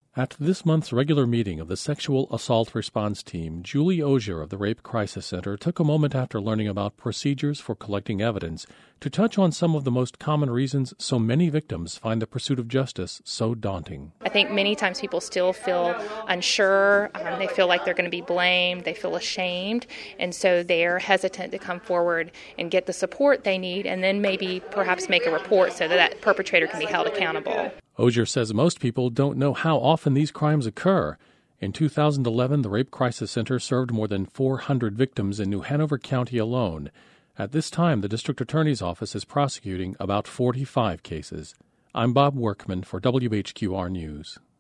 At this month's regular meeting of the Sexual Assault Response Team, Julie Osier of the Rape Crisis Center took a moment after learning about procedures for collecting evidence to touch on some of the most common reasons so many victims find the pursuit of justice so daunting. I think many times people still feel unsure, they feel like they're going to be blamed, they feel ashamed, and so they're hesitant to come forward and get the support they need and then maybe perhaps make a report so that perpetrator can be held accountable. Osier says most people don't know how often these crimes occur. In 2011, the Rape Crisis Center served more than 400 victims in New Hanover County alone. At this time, the District Attorney's Office is prosecuting about 45 cases. I'm Bob Workman for WHQR News.